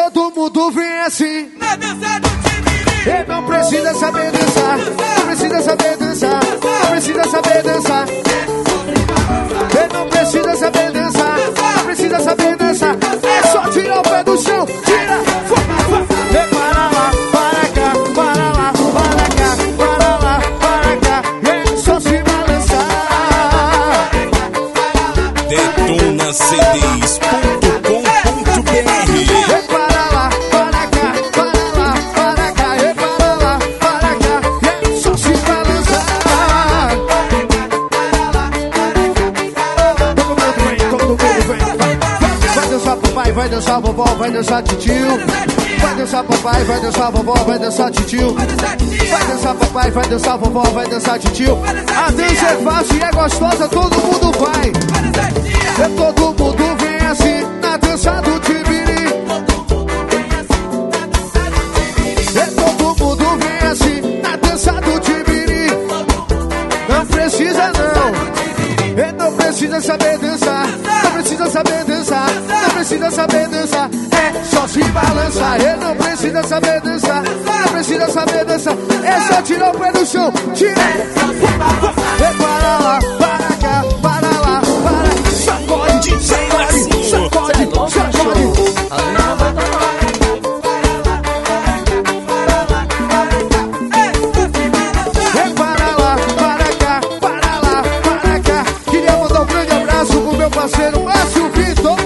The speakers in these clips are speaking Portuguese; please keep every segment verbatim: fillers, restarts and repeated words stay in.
todo mundo vem assim. Na dança do Tibiri. Ele não precisa saber dançar. Não precisa saber dançar. Não precisa saber dançar. Ele não precisa saber dançar. Não precisa saber dançar. É só tirar o pé do chão. Tira. Vem para lá, para cá, para lá, para cá, para lá, para cá. É só se balançar. Detona C Ds ponto com ponto B R. Vem para lá, para cá, para lá, para cá. Vem para lá, para cá. É só se balançar. Todo mundo vem, todo mundo vem. Vai dançar papai, vai dançar vovó, vai dançar titio. Vai dançar papai, vai dançar vovó, vai dançar titio. Vai dançar papai, vai dançar vovó, vai dançar titio. A dança é fácil e é gostosa, todo mundo vai. É todo mundo vem assim na dança do Tibiri. É todo mundo vem assim na dança do Tibiri. Não precisa não, ele não precisa saber dançar. Não precisa saber dançar, não precisa saber dançar. É só se balançar. Ele não precisa saber dançar, não precisa saber dançar. É só tirar o pé do chão. Tira. É para lá, para cá, para lá, para. Sacode, sacode, sacode, sacode. É para lá, para cá, para lá, para cá. Queria mandar um grande abraço pro meu parceiro Márcio Vitor.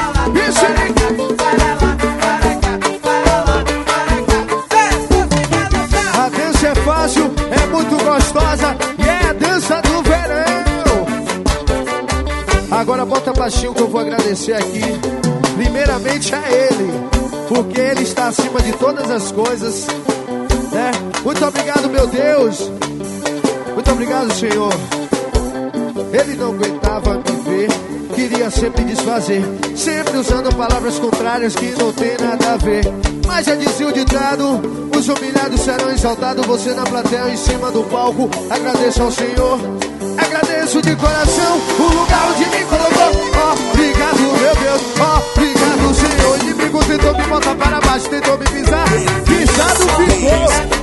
A dança é fácil, é muito gostosa e é a dança do verão. Agora bota baixinho que eu vou agradecer aqui. Primeiramente a ele, porque ele está acima de todas as coisas, né? Muito obrigado, meu Deus. Muito obrigado, Senhor. Ele não aguentava me ver, queria sempre desfazer, sempre usando palavras contrárias que não tem nada a ver. Mas já dizia o ditado, os humilhados serão exaltados. Você na plateia, em cima do palco, agradeço ao Senhor. Agradeço de coração o lugar onde me colocou. Obrigado, meu Deus, obrigado, Senhor. O inimigo tentou me botar para baixo, tentou me pisar, pisado ficou.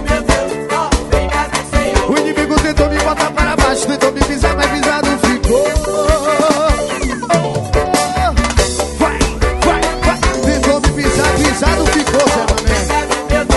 O inimigo tentou me botar para baixo, tentou me pisar, mas pisado ficou. Vai, vai, vai. Tentou me pisar, pisado ficou, Zé Mané.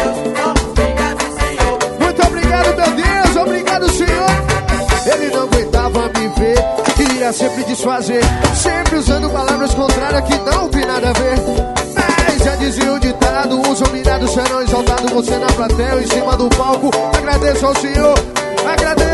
Muito obrigado, meu Deus, obrigado, Senhor. Ele não aguentava me ver, queria sempre desfazer, sempre usando palavras contrárias que não tem nada a ver. Mas já dizia o ditado, os humilhados serão exaltados. Você na plateia, em cima do palco, agradeço ao Senhor. Agradeço